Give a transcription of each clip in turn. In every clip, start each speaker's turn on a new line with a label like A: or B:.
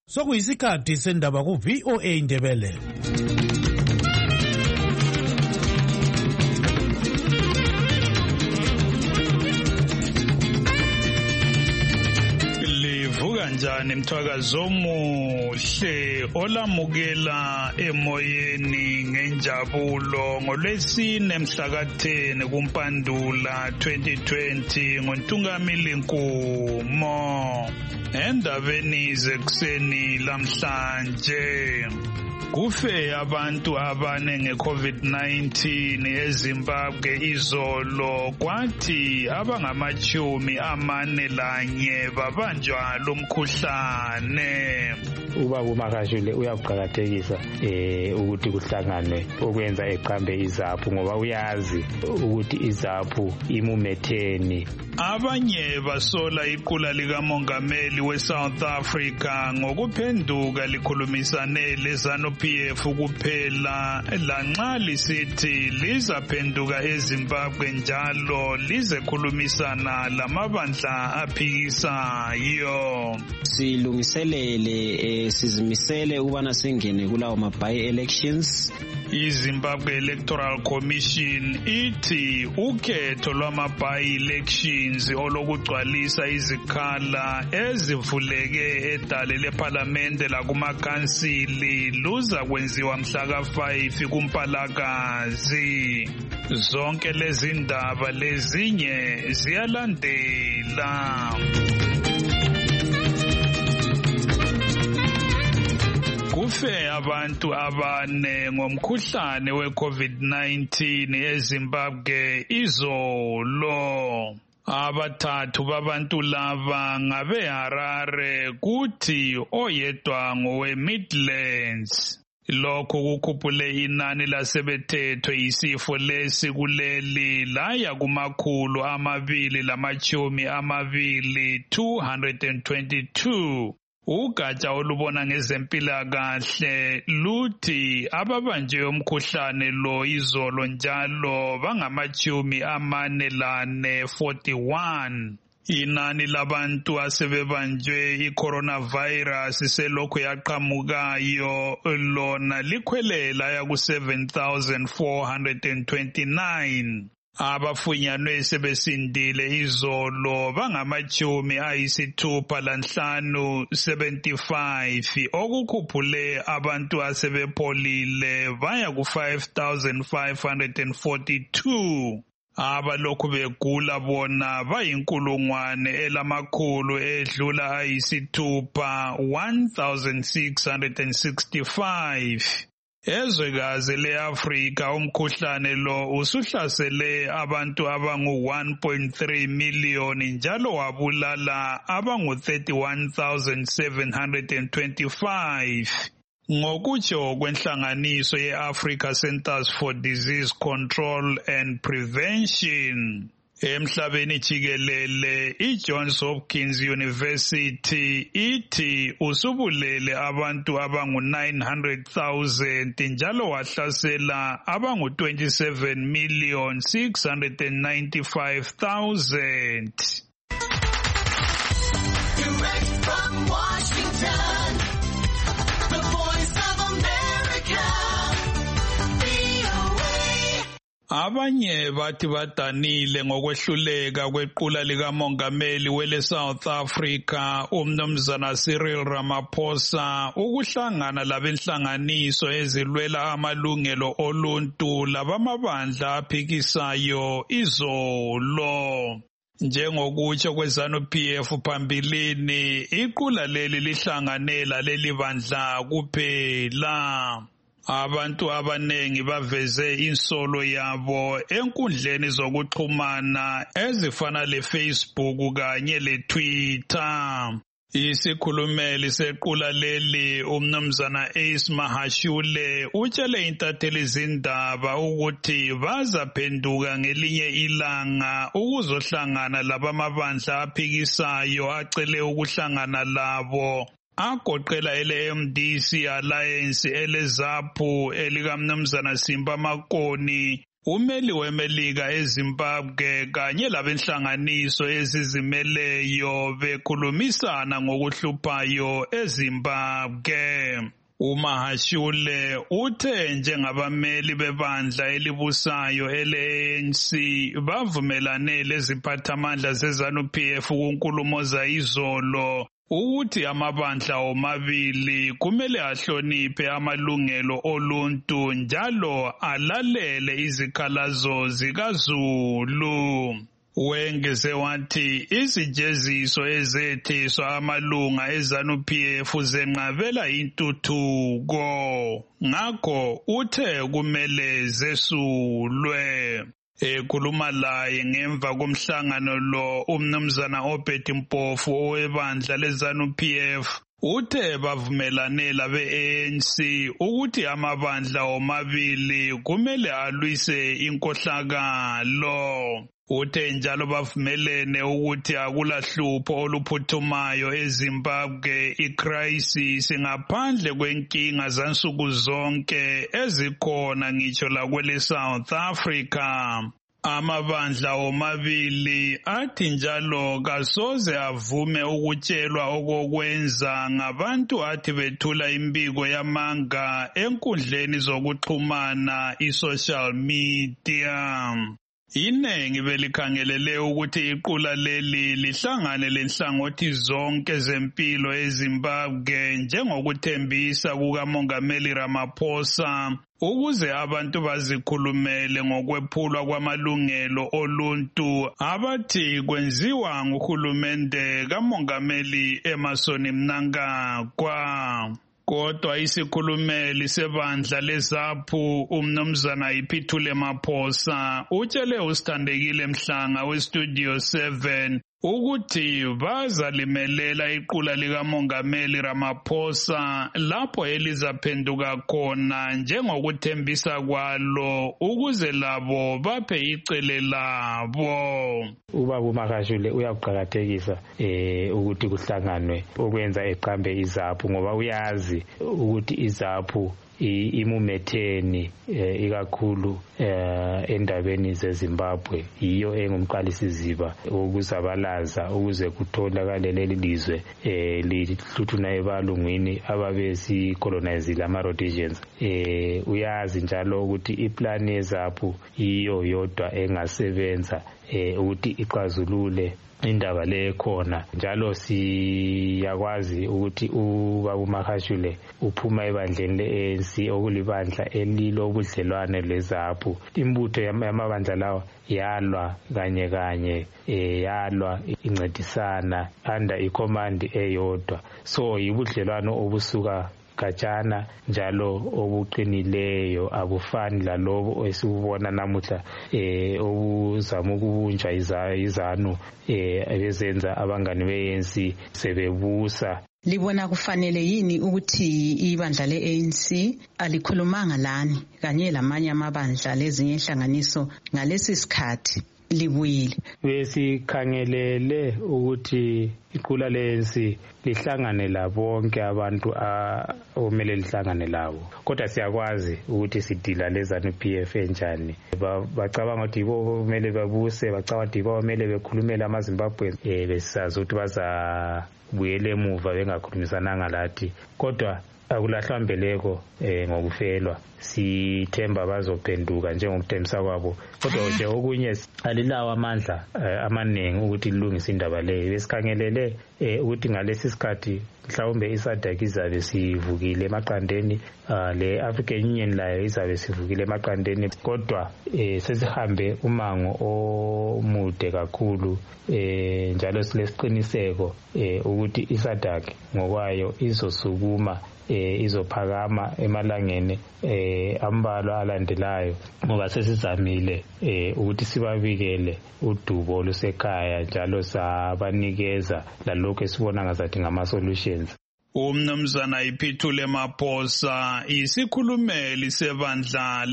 A: Sokuyisikhathi sendaba ku VOA Indebele. Kanjani mthwakazo omuhle olamukela emoyeni ngenjabulo ngolwesine mhla ka-10 kuMpandula 2020 ngoNtungamili Nkumo. Endabeni zekuseni lamhlanje kufe abantu abane nge-COVID-19 eZimbabwe izolo, kwathi abangama-41 babanjwa lomkhuhlane.
B: Ubaba uMakashule uyakuqakathekisa ukuthi kuhlanganwe okwenza eqambe izaphu ngoba uyazi ukuthi izaphu imumetheni.
A: Abanye basola iqula likamongameli weSouth Africa ngokuphenduka likhulumisane leZANU-PF kuphela, lanxa lisithi lizaphenduka eZimbabwe njalo lizekhulumisana lamabandla aphikisayo.
C: Silungiselele sizimisele ukubana singene kulawo by-elections.
A: iZimbabwe Electoral Commission ithi ukhetho lwama-by-elections olokugcwalisa izikhala ezivuleke edale lephalamende lakumakhansili luza kwenziwa mhla ka-5 kuMpalakazi. Zonke lezi ndaba lezinye ziyalandela. Kufe abantu abane ngomkhuhlane we-COVID-19 eZimbabwe izolo. Abathathu babantu laba ngabeHarare kuthi oyedwa ngowe-Midlands. Lokhu kukhuphule inani lasebethethwe yisifo lesi kuleli laya kumakhulu 220 222. Ugatsha olubona ngezempilakahle luthi ababanjwe umkhuhlane lo izolo njalo bangama-44 41. Inani labantu asebebanjwe i-coronavirus selokhu yaqhamukayo lona likhwelela yaku-7,429. Abafunyanwe sebesindile izolo bangama-65 75, okukhuphule abantu asebepholile baya ku-5,542. Abalokhu begula bona bayinkulungwane elamakhulu edlula 1,665. Ezwekazi le-Afrika umkhuhlane lo usuhlasele abantu abangu-1.3 miliyoni njalo wabulala abangu-31,725. Ngokutsho kwenhlanganiso ye-Africa Centers for Disease Control and Prevention, emhlabeni jikelele iJohns Hopkins University ithi usubulele abantu abangu-900,000 njalo wahlasela abangu-27,695,000.
D: Direct from Washington, the Voice of America, VOA.
A: Abanye bathi badanile ngokwehluleka kwequla likamongameli wele South Africa uMnumzana Cyril Ramaphosa ukuhlangana labenhlanganiso ezilwela amalungelo oluntu labamabandla aphikisayo izolo. Njengokutsho kweZANU-PF phambilini, iqula leli lihlanganela leli bandla kuphela. Abantu abanengi baveze insolo yabo enkundleni zokuxhumana ezifana leFacebook kanye leTwitter. Isikhulumeli sequla leli uMnumzana Ace Mahashule utshele intatheli izindaba ukuthi bazaphenduka ngelinye ilanga ukuzohlangana labamabandla aphikisayo acele ukuhlangana labo, agoqela ele-MDC Alliance, eleZAPU elikaMnumzana Simba Makoni umeli weMelika eZimbabwe kanye labenhlanganiso ezizimeleyo bekhulumisana ngokuhluphayo eZimbabwe. uMahashule uthe njengabameli bebandla elibusayo ele-ANC bavumelane leziphathamandla zeZANU-PF kunkulumo zayizolo ukuthi amabandla omabili kumele ahloniphe amalungelo oluntu njalo alalele izikhalazo zikaZulu. Wengeze wathi izijeziso ezethiswa amalunga eZANU-PF zenqabela intuthuko, ngakho uthe kumele zesulwe. Ekhuluma laye ngemva komhlangano lo umnumzana Obed Mpofu owebandla leZANU-PF uthe bavumelane labe-ANC ukuthi amabandla omabili kumele alwise inkohlakalo. Uthe njalo bavumelene ukuthi akulahlupho oluphuthumayo eZimbabwe icrisis ngaphandle kwenkinga zansuku zonke ezikhona ngitsho lakwele South Africa. Amabandla omabili athi njalo kasoze avume ukutshelwa okokwenza ngabantu athi bethula imbiko yamanga enkundleni zokuxhumana i-social media. Inengi belikhangelele ukuthi iqula leli lihlangane lenhlangothi zonke zempilo eZimbabwe njengokuthembisa kukaMongameli Ramaphosa ukuze abantu bazikhulumele ngokwephulwa kwamalungelo oluntu abathi kwenziwa nguhulumende kaMongameli Emmerson Mnangagwa. Kodwa isikhulumeli sebandla leZAPU umnumzana Iphithule Maphosa utshele uSithandekile Mhlanga weStudio 7 ukuthi bazalimelela iqula likaMongameli Ramaphosa lapho elizaphenduka khona njengokuthembisa kwalo ukuze labo baphe icele labo.
B: Ubaba uMahashule uyakuqakathekisa ukuthi kuhlanganwe okwenza eqambe iZAPU ngoba uyazi ukuthi iZAPU imumetheni ikakhulu endabeni zeZimbabwe yiyo engumqalisiziba ukuzabalaza ukuze kutholakale leli lizwe lihluthuna ebalungwini ababesicolonizile ama-Rhodesians. Uyazi njalo ukuthi iplan yeZAPU yiyo yodwa engasebenza ukuthi ixazulule indaba le khona. Njalo siyakwazi ukuthi ubaba uMahashule uphuma ebandleni le-ANC okulibandla elilobudlelwane leZAPU. Imbutho yamabandla lawa yalwa kanye yalwa incedisana under icommand eyodwa, so yibudlelwano obusuka khatshana njalo obuqinileyo abufani lalobo esibona namuhla obuzama ukubunjwa iZANU ebezenza abangani be-ANC sebebusa.
E: Libona kufanele yini ukuthi ibandla le-ANC alikhulumanga lani kanye lamanye amabandla lezinye inhlanganiso ngalesi sikhathi libuyile?
B: Besikhangelele ukuthi iqula le-ANC lihlangane labonke abantu omele lihlangane labo, kodwa siyakwazi ukuthi sidila leZANU-PF enjani. Bacabanga ukuthi yibo kumele babuse, bacabanga ukuthi yibo kumele bekhulumele amaZimbabwe besazi ukuthi bazabuyela emuva bengakhulumisananga lathi, kodwa akulahlwa mbeleko ngokufelwa. Sithemba bazophenduka njengokuthembisa kwabo, kodwa nje okunye alilawo amandla amaningi ukuthi lilungise indaba leyo. Besikhangelele ukuthi ngalesi sikhathi mhlawumbe iSADC izabe sivukile emaqandeni, le-African Union layo izabe sivukile emaqandeni, kodwa sesihambe umango omude kakhulu njalo silesiqiniseko ukuthi iSADC ngokwayo izosukuma izophakama emalangeni ambalwa alandelayo, ngoba sesizamile ukuthi sibabikele udubo lusekhaya njalo sabanikeza lalokho esibona ngazathi ngama-solutions.
A: Umnumzana Iphithule Maphosa isikhulumeli sebandla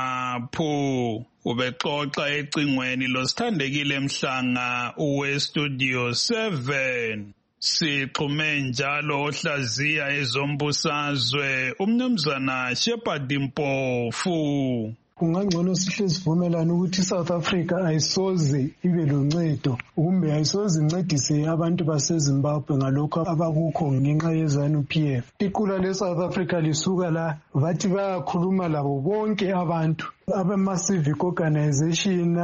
A: leZAPU ubexoxa ecingweni loSithandekile Mhlanga weStudio 7. Sixhume njalo ohlaziya ezombusazwe umnumzana Shepard Mpofu.
F: kungangcono sihle sivumelane ukuthi iSouth Africa ayisoze ibe loncedo kumbe ayisoze incedise abantu baseZimbabwe ngalokho abakukho ngenxa yeZANU-PF. Iqula leSouth Africa lisuka la bathi bayakhuluma labo bonke abantu abama-civic organization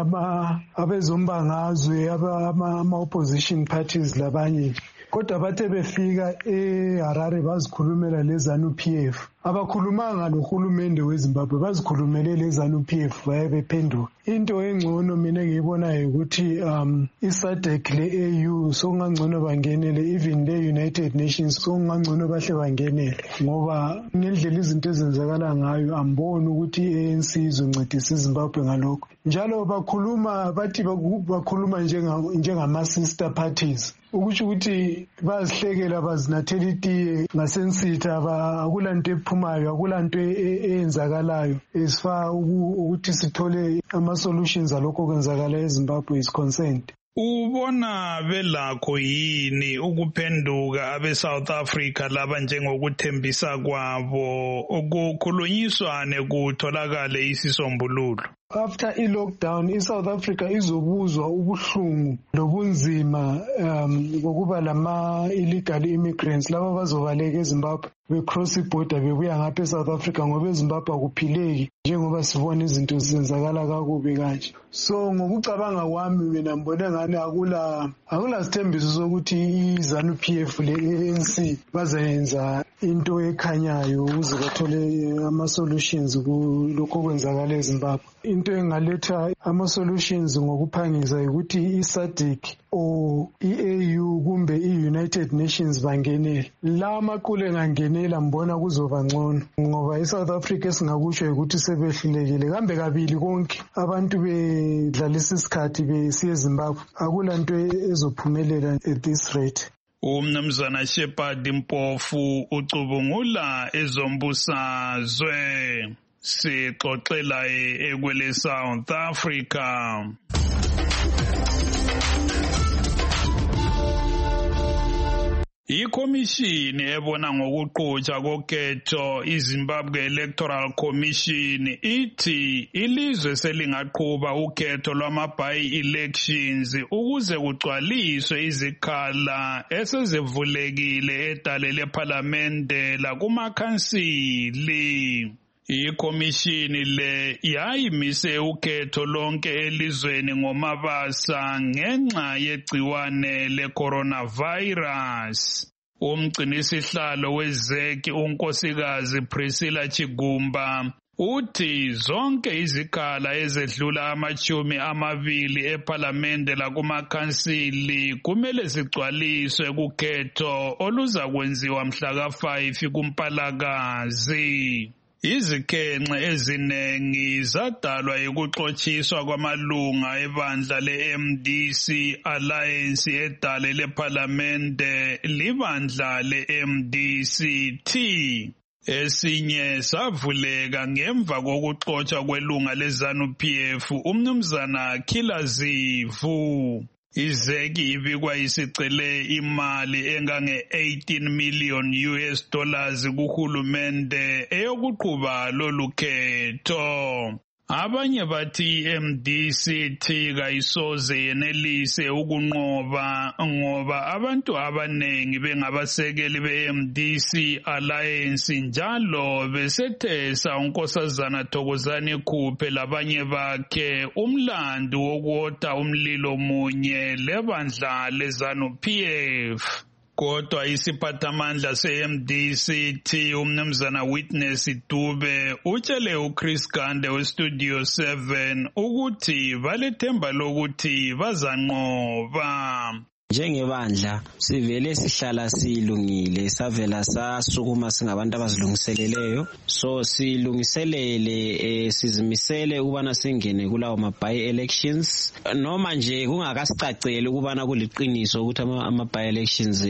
F: abezombangazwe ama-opposition parties labanye, kodwa bathe befika eHarare bazikhulumela leZANU-PF. Abakhulumanga nohulumende weZimbabwe, bazikhulumele leZANU-PF baye bephenduka. Into engcono mina ngiyibonayo ukuthi iSADC le-AU sokungangcono bangenele, even le-United Nations sokungangcono bahle bangenele, ngoba ngendlela izinto ezenzakala ngayo amboni ukuthi i-ANC izoncedisa iZimbabwe ngalokho. Njalo bathi bakhuluma njengama-sister parties, ukuthi bazihlekela bazinathela itiye ngasensitha, akulanto ephumayo, akulanto eyenzakalayo esifaka ukuthi sithole ama-solutions alokho kwenzakala eZimbabwe is concerned.
A: Ubona belakho yini ukuphenduka abe-South Africa laba njengokuthembisa kwabo ukukhulunyiswane kutholakale isisombululo?
F: After i-lockdown, iSouth Africa izobuzwa ubuhlungu lobunzima bokuba lama-illegal immigrants laba bazobaleka eZimbabwe be-cross border bebuya ngapha eSouth Africa, ngoba eZimbabwe akuphileki njengoba sibona izinto zenzakala kakubi kanje. So ngokucabanga kwami mina ngibone ngani akula sithembiso sokuthi iZANU-PF le-ANC bazayenza into ekhanyayo ukuze bathole ama-solutions kulokho kwenzakala eZimbabwe. Into engaletha ama-solutions ngokuphangisa ukuthi iSADC or i-AU kumbe i-United Nations bangenele. La maqule engangenela mbona kuzoba ngcono, ngoba iSouth Africa esingakusho ukuthi sebehlulekile kambe kabili konke abantu bedlalisa isikhathi besiye eZimbabwe, akulanto ezophumelela at this rate.
A: Umnumzana Shepard Mpofu ucubungula ezombusazwe, sixoxela ekwele South Africa. Ikhomishini ebona ngokuqhutshwa kokhetho iZimbabwe Electoral Commission ithi ilizwe selingaqhuba ukhetho lwama-by-elections ukuze kugcwaliswe izikhala esezivulekile edale lephalamende lakumakhansili. Ikhomishini le yayimise ukhetho lonke elizweni ngomabasa ngenxa yegciwane le-coronavirus. Umgcinisihlalo wezeki unkosikazi Priscilla Chigumba uthi zonke izikhala ezedlula 20 ephalamende lakumakhansili kumele zigcwaliswe kukhetho oluza kwenziwa mhla ka-5 kuMpalakazi. Izikhenxe eziningi zadalwa yikuxotshiswa kwamalunga ebandla le-MDC Alliance edale lephalamende libandla le-MDC-T. Esinye savuleka ngemva kokuxotshwa kwelunga leZANU-PF umnumzana Khilazivu. Izeki ibikwa isicele imali engange-$18 million kuhulumende eyokuqhuba lolu khetho. Abanye bathi i-MDC-T kayisoze yenelise ukunqoba ngoba abantu abanengi bengabasekeli be-MDC Alliance njalo besethesa unkosazana Thokozani Khuphe labanye bakhe umlando wokuwota umlilo munye lebandla leZANU-PF. Kodwa isiphathamandla se-MDC-T umnumzana Witness Dube utshele uChris Gande weStudio 7 ukuthi balethemba lokuthi bazanqoba.
C: Njengebandla sivele sihlala silungile, savela sasukuma singabantu abazilungiseleleyo, so silungiselele sizimisele ukubana singene kulawo ma-by-elections noma nje kungakasicaceli ukubana kuliqiniso ukuthi ama-by-elections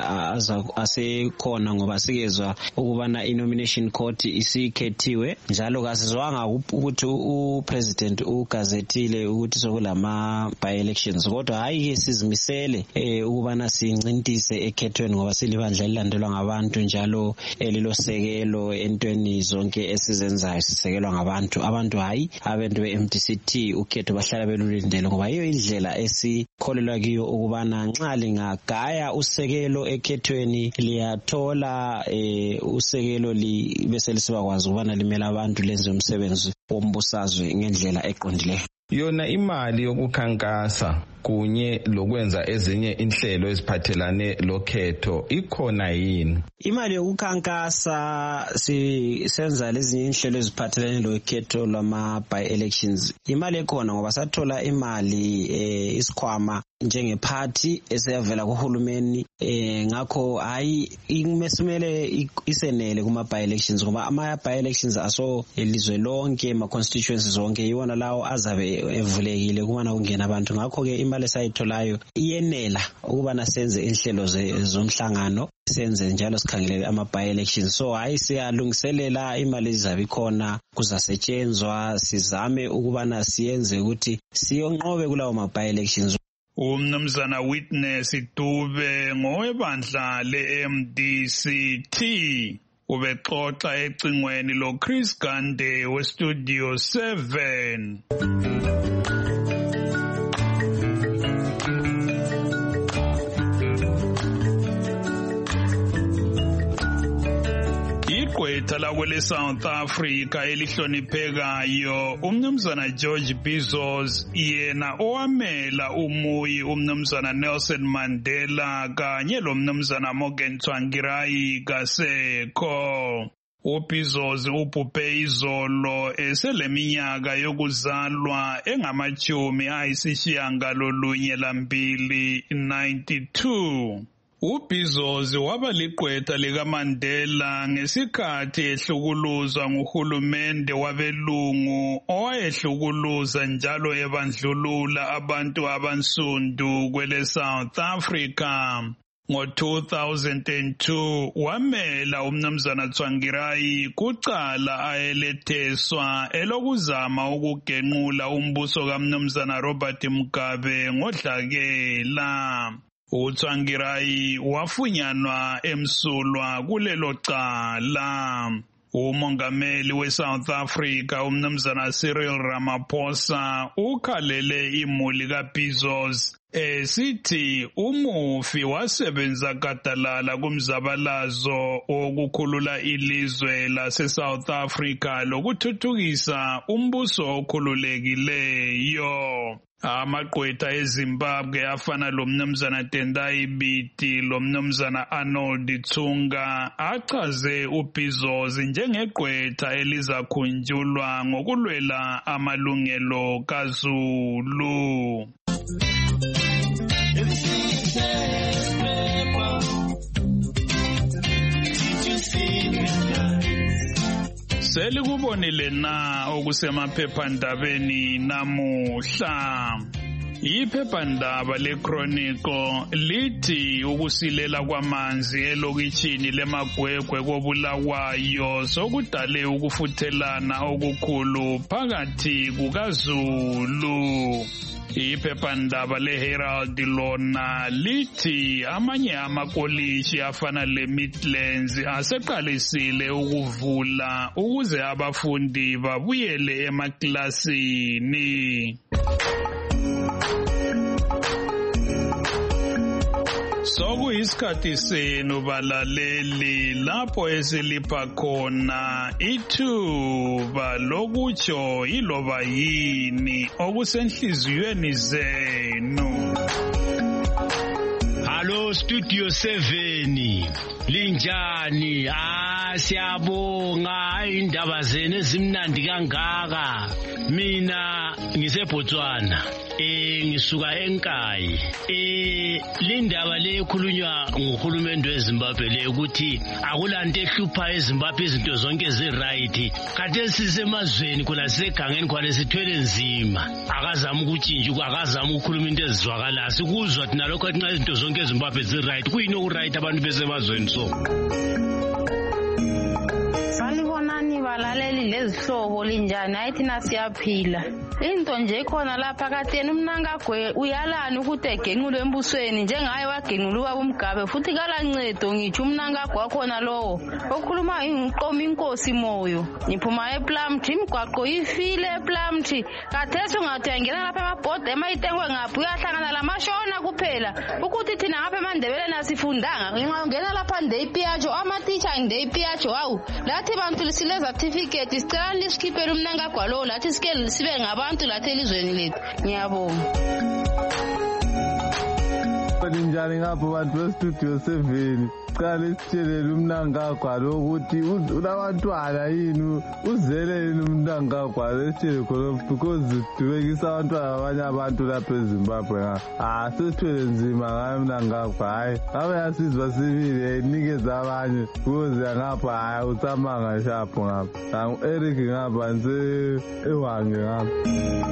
C: asekhona ngoba sikezwa ukubana i-nomination court isikhethiwe, njalo kasizwanga ukuthi upresident ugazethile ukuthi sokulama by-elections, kodwa hayi ke sizimisele ukubana sincintise ekhethweni ngoba silibandla elilandelwa ngabantu njalo lilosekelo entweni zonke esizenzayo sisekelwa abantu hayi abantu be-MDCT ukhetho bahlala belulindele ngoba yiyo indlela esikholelwa kiyo ukubana nxa lingagaya usekelo ekhethweni liyathola usekelo bese lisibakwazi ukubana limela abantu lenze umsebenzi wombusazwe ngendlela eqondileyo.
G: Yona imali yokukhankasa kunye lokwenza ezinye inhlelo eziphathelane lokhetho ikhona yini?
C: Imali yokukhankasa senza lezinye inhlelo eziphathelane lokhetho lwama by-elections. Imali ekhona ngoba sathola imali isikhwama njengephathi eseyavela kuhulumeni ngakho hayi imesimele isenele kuma by-elections ngoba ama by-elections aso elizwe lonke ama constituencies zonke yiwona lawo azabe evulekile kubana kungena abantu ngakho ke imali esayitholayo iyenela ukubana senze inhlelo zomhlangano senze njalo sikhangelele ama by-elections so hayi siyalungiselela imali izabe ikhona kuzasetshenzwa sizame ukubana siyenze ukuthi siyonqobe kulawo ma by-elections.
A: Umnumzana Witness Dube ngowebandla le-MDCT ubexoxa ecingweni lo Chris Gande weStudio 7. Igqwetha lakwele South Africa elihloniphekayo umnumzana George Bizos yena owamela umuyi umnumzana Nelson Mandela kanye lomnumzana Morgan Tsvangirai kasekho. UBizos ubhubhe izolo eseleminyaka yokuzalwa engama-92 92. UBizos waba ligqwetha likaMandela ngesikhathi ehlukuluzwa nguhulumende wabelungu owayehlukuluza njalo ebandlulula abantu abansundu kwele South Africa. Ngo-2002 wamela umnumzana Tsvangirai kucala ayeletheswa elokuzama ukugenqula umbuso kamnumzana Robert Mugabe ngodlakela. uTsvangirai wafunyanwa emsulwa kulelo cala. Umongameli weSouth Africa umnumzana Cyril Ramaphosa ukhalele imuli kaBizos esithi umufi wasebenza gadalala kumzabalazo wokukhulula ilizwe laseSouth Africa lokuthuthukisa umbuso okhululekileyo. Amagqwetha eZimbabwe afana lomnumzana Tendai Biti lomnumzana Arnold Tsunga achaze uBizos njengegqwetha elizakhunjulwa ngokulwela amalungelo kaZulu. Selikubonile na okusemaphephandabeni namuhla. Iphephandaba leChronicle lithi ukusilela kwamanzi elokitshini leMagwegwe koBulawayo sokudale ukufuthelana okukhulu phakathi kukaZulu. Iphephandaba leHerald lona lithi amanye amakolishi afana leMidlands aseqalisile ukuvula ukuze abafundi babuyele emaklasini. Sokuyisikhathi senu balaleli lapho esilipha khona ithuba lokutsho iloba yini okusenhliziyweni zenu.
H: Hallo Studio 7 linjani? Siyabonga indaba zenu ezimnandi kangaka. Mina ngiseBotswana ngisuka eNkayi. Lindaba lekhulunywa nguhulumende weZimbabwe le ukuthi akulanto ehlupha eZimbabwe izinto zonke ziright. Kade sisemazweni khona segangeni khona sithwele nzima. Akazama ukutshintsha akazama ukukhuluma into ezizwakala. Sikuzwa thina lokho nxa izinto zonke eZimbabwe ziright. Kuyini okuright abantu besemazweni so?
I: Sanibonani balaleli lezihlobo linjani? Hayi thina siyaphila. into nje khona lapha kateni umnankagwe uyalani ukuthi egenqulwe embusweni njengaye wagenqulwa uMgabe futhi kalancedo ngitsho umnankagwe wakhona lowo okhuluma ngiqoma inkosi moyo ngiphuma ePlumtree imigwaqo ifile ePlumtree kathesi ungathi uyangena lapha emabhodi emayitengwe ngaphi uyahlangana lamashona kuphela ukuthi thina ngapha eMandebeleni asifundanga ngingena lapha ndeyipiyatsho amatitsha ndeyipiyatsho hawu lathi bantu lisile certificate sicela lisikhiphele umnankagwe lowo lathi sike sibe ngabantu lathi elizweni lethu ngiyabonga
J: njani ngapho bantu bestudio 7 qala isitshelele umnankagwe lo ukuthi unabantwana yini uzele yini umnankagwe esitshele khona because dubekisa abantwana abanye abantu lapha eZimbabwe sesithwele nzima ngayo umnankagwe hayi ngabe yasizwa sibili inikeza abanye kuze ngapha hayi utsamanga shapho ngapha Eric ngapha nje ewange ngapha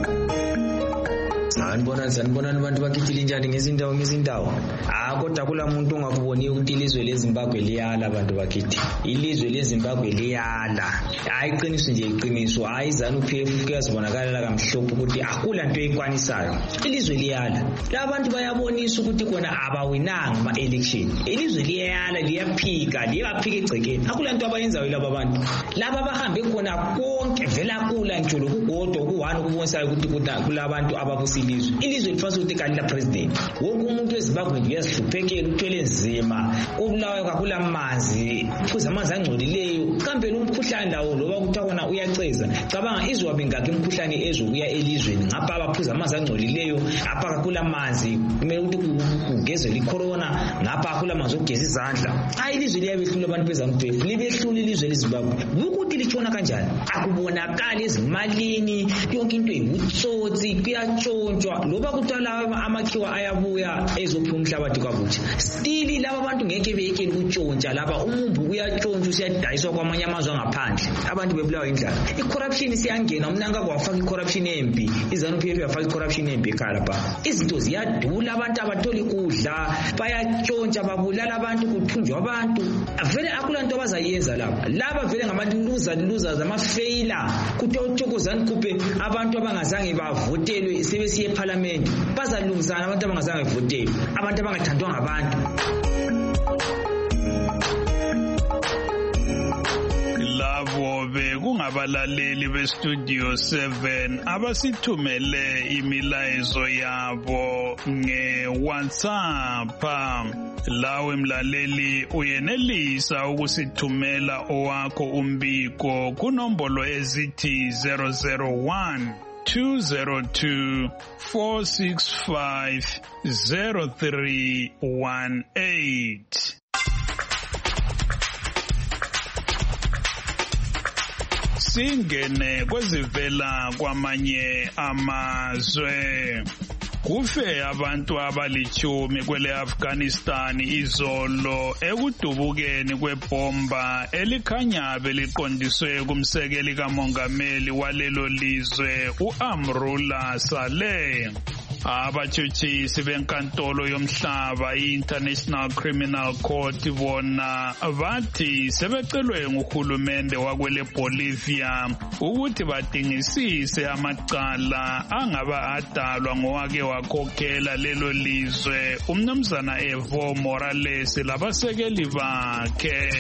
K: sanibonani abantu bakithi njani ngezindawo kodwa kula muntu ongakuboni ukuthi ilizwe leZimbabwe liyala abantu bakithi ilizwe leZimbabwe liyala hayi iqiniso nje iqiniso hayi ZANU-PF kuyazibonakala kamhlophe ukuthi akula nto eyikwanisayo ilizwe liyala labantu bayabonisa ukuthi kona abawinanga ama-election ilizwe liyala liyaphika egcekeni akula nto abayenzayo laba abantu laba bahambe khona konke vela kula nje lokugodwa ku1 ukubonisayo ukuthi kulabantu ababusa ilizwe lifanele ukuthi kalila president wonke umuntu weZimbabwe uyazihluphekela uthwele nzima ubulawayo kakula amanzi kuze amanzi angcolileyo kambe umkhuhlane lawo loba kuthakona uyaceza cabanga izwabe ngakho imkhuhlane ezokuya elizweni ngapha abaphuza amanzi angcolileyo apha kakula amanzi kumele ukuthi kugezwe icorona ngapha kakula amanzi okugeza izandla ilizwe liyabehlula abantu beZANU-PF libehlula ilizwe leZimbabwe ukuthi litshona kanjani akubonakala ezimalini yonke into ebutsotsi kuyatshontshwa loba kuthala amakhiwa ayabuya ezopha umhlabathi kwabutsha still laba abantu ngeke beyekele ukutshontsha lapha umumbu uyatshontshwa usiyadayiswa kwamanye amazwe angaphandle abantu bebulawa indlala icorruption siyangena umnankagwe wafaka icorruption embi iZANU-PF yafaka icorruption embi ekhaya izinto ziyadula abantu abatholi kudla bayatshontsha babulala abantu kuthunjwa abantu vele akulanto abazayenza laba vele ngama-losers ama-failure kuthiwa uThokozani Khuphe abantu abangazange bavotelwe sebesiye eParliament bazalungisana abantu abangazange bevotelwe abantu abangathandwa ngabantu
A: labo bekungabalaleli bestudio 7 abasithumele imilayezo yabo ngeWhatsApp. Lawe mlaleli uyenelisa ukusithumela owakho umbiko kunombolo ezithi 001 202 465 0318. Singene kwezivela kwamanye amazwe. Kufe abantu abalichumi kwele Afghanistan izolo ekudubukeni kwebomba elikhanya beliqondiswe kumsekeli kamongameli walelo lizwe uAmrullah Saleh. Abatshutshisi benkantolo yomhlaba i-International Criminal Court bona bathi sebecelwe nguhulumende wakwele Bolivia ukuthi badingisise amacala angaba adalwa ngowake wakhokhela lelo lizwe umnumzana Evo Morales labasekeli bakhe.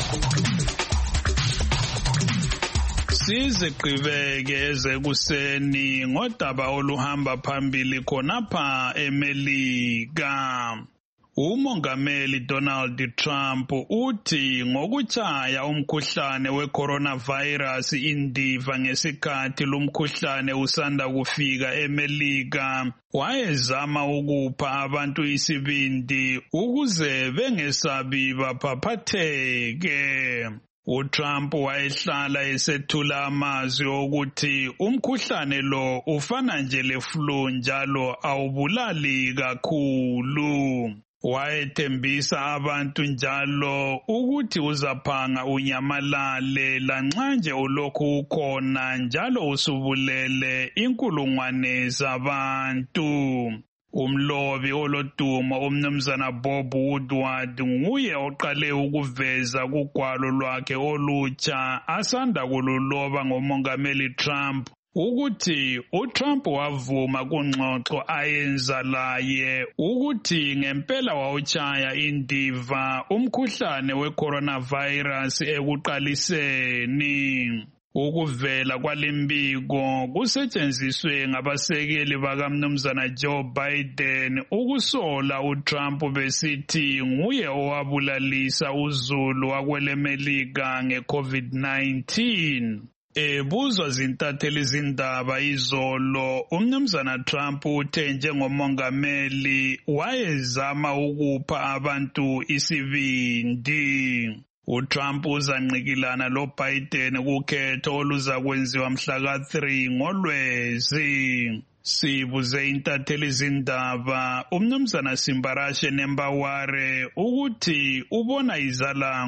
A: Sizigqibeke ezekuseni ngodaba oluhamba phambili khonapha eMelika. Umongameli Donald Trump uthi ngokutshaya umkhuhlane we-coronavirus indiva ngesikhathi lumkhuhlane usanda kufika eMelika wayezama ukupha abantu isibindi ukuze bengesabi baphaphatheke. uTrump wayehlala esethula amazwi okuthi umkhuhlane lo ufana nje leflu njalo awubulali kakhulu. Wayethembisa abantu njalo ukuthi uzaphanga unyamalale lanxa nje ulokhu ukhona njalo usubulele inkulungwane zabantu. Umlobi olodumo umnumzana Bob Woodward nguye oqale ukuveza kugwalo lwakhe olutsha asanda kululoba ngomongameli Trump ukuthi uTrump wavuma kungxoxo ayenza laye ukuthi ngempela wawuchaya indiva umkhuhlane we-coronavirus ekuqaliseni. Ukuvela kwalembiko kusetshenziswe ngabasekeli bakaMnumzana Joe Biden ukusola uTrump besithi nguye owabulalisa uzulu wakwelemelika nge-COVID-19. Ebuzwa zintatheli zindaba izolo, uMnumzana Trump uthe njengomongameli wayezama ukupha abantu isibindi. uTrump uzanqikilana loBiden kukhetho oluzakwenziwa mhla ka-3 ngoLwezi. Sibuze intatheli zindaba uMnumzana Simbarashe Nembaware ukuthi ubona izala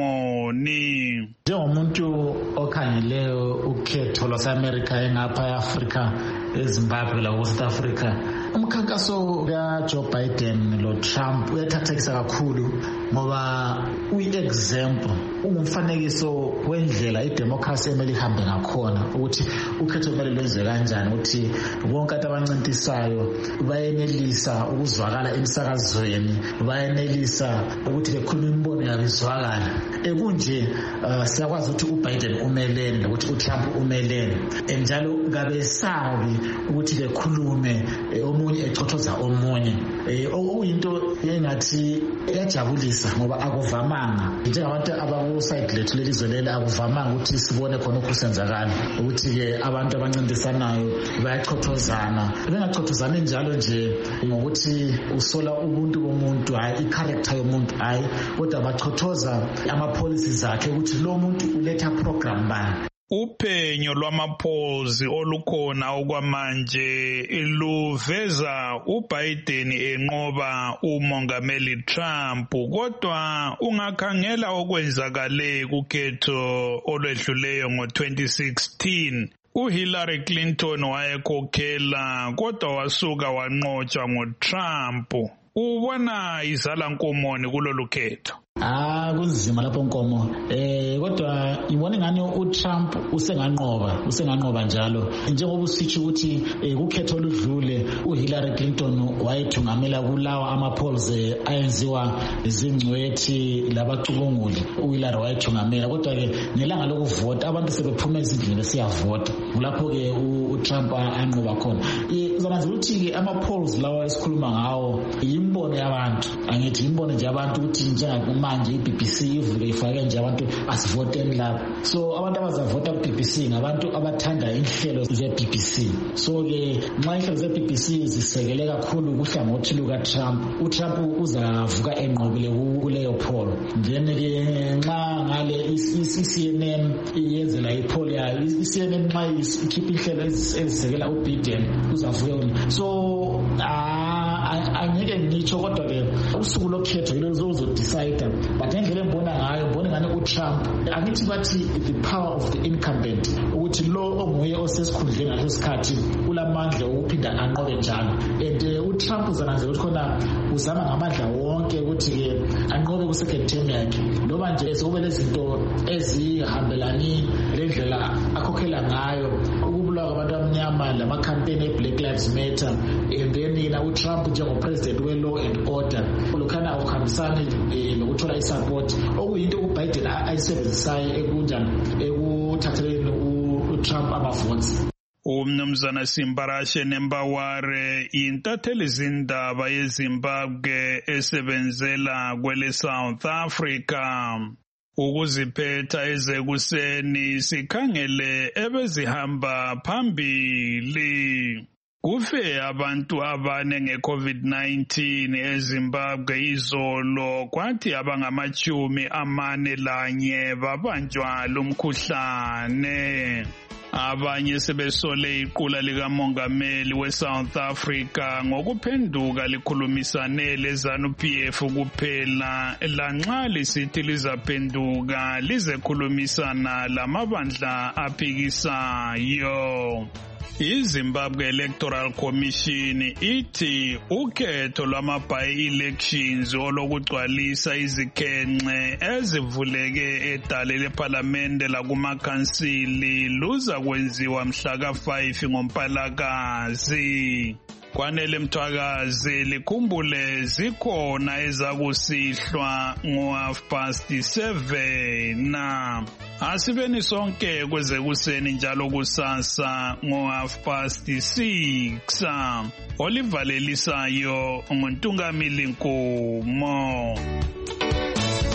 A: nkomoni.
L: Njengomuntu okhangele ukhetho lwase-America engapha e-Africa, eZimbabwe la-West Africa, umkhankaso kaJoe Biden lo-Trump uyathathekisa kakhulu ngoba uyi-example, ungumfanekiso wendlela idemocracy emele ihambe ngakhona, ukuthi ukhetho kumele lwenziwe kanjani, ukuthi bonke abancintisayo bayenelisa ukuzwakala emsakazweni, bayenelisa ukuthi bekhulume imibono yabo izwakala. Kunje siyakwazi ukuthi uBiden umelene nokuthi uTrump umelene, njalo ngabesabi ukuthi bekhulume omunye echothoza omunye. Okuyinto engathi iyajabulisa ngoba akuvamanga njengabantu abakuside lethu lelizwe leli, akuvamanga ukuthi sibone khona ukusenzakala, ukuthi-ke abantu abancintisanayo bayachothozana. Bengachothozani njalo nje ngokuthi usola ubuntu bomuntu, hayi i-character yomuntu, hayi kodwa bachothoza ama-policies akhe ukuthi lo muntu uletha program bani.
A: Uphenyo lwamaphozi olukhona okwamanje luveza uBiden enqoba umongameli Trump, kodwa ungakhangela okwenzakale kukhetho olwedluleyo ngo-2016. uHillary Clinton wayekhokhela kodwa wasuka wanqotshwa nguTrump. Ubona izala nkomoni kulolu khetho?
L: Kunzima lapho Nkomo, kodwa ngibona ngani uTrump usenganqoba njalo, njengoba usitsho ukuthi kukhetho oludlule uHillary Clinton wayethungamela kulawa ama-polls ayenziwa izingcwethi labacubunguli, uHillary wayethungamela, kodwa-ke ngelanga lokuvota abantu sebephuma ezindlini besiyavota, kulapho-ke uTrump anqoba khona. Uzananzela ukuthi-ke ama-polls lawa esikhuluma ngawo yimbono yabantu, angithi imbono nje abantu ukuthi njengamanje i-BBC ivuke ifake nje abantu asivoteni lapho. So abantu abazavota ku-BBC ngabantu abathanda inhlelo ze-BBC. So-ke nxa inhlelo ze-BBC zisekele kakhulu kuhlangothi lukaTrump, uTrump uzavuka enqobile kuleyo poll. Then-ke nxa ngale i-CNN yenzela i-poll yayo, i-CNN nxa ikhipha inhlelo ezisekela uBiden uzavuka. So angeke ngitsho, kodwa-ke usuku lokhetho yilo uzodecide, but ngendlela embona ngayo, mbona ngani uTrump, angithi bathi the power of the incumbent, ukuthi lo onguye osesikhundleni ngaleso sikhathi ulamandla okuphinda anqobe njalo. And uTrump uzananzela ukuthi khona uzama ngamandla wonke ukuthi-ke anqobe ku-second term yakhe, loba nje sekube lezinto ezihambelani lendlela akhokhela ngayo, ukubulawa kwabantu abamnyama, lamakhampeni e-Black Lives Matter. And then uTrump njengopresident we-law and order lokhana akuhambisani nokuthola isupport, okuyinto uBiden ayisebenzisayo ekuthatheleni uTrump amavotes.
A: uMnumzana Simbarashe Nembaware intatheli zindaba yeZimbabwe esebenzela kwele South Africa. Ukuziphetha ezekuseni sikhangele ebezihamba phambili. Kufe abantu abane nge-COVID-19 eZimbabwe izolo, kwathi abangama-41 babanjwa lumkhuhlane. Abanye sebesole iqula likamongameli weSouth Africa ngokuphenduka likhulumisane leZANU-PF kuphela, lanxa lisithi lizaphenduka lizekhulumisana lamabandla aphikisayo. iZimbabwe Electoral Commission ithi ukhetho lwama-by-elections olokugcwalisa izikhenxe ezivuleke edale lephalamende lakumakhansili luza kwenziwa mhla ka-5 ngoMpalakazi. Kwanele Mthwakazi likhumbule zikhona ezakusihlwa ngo-7:30. Asibeni sonke kwezekuseni njalo kusasa ngo-6:30. Olivalelisayo nguNtungamili Nkomo.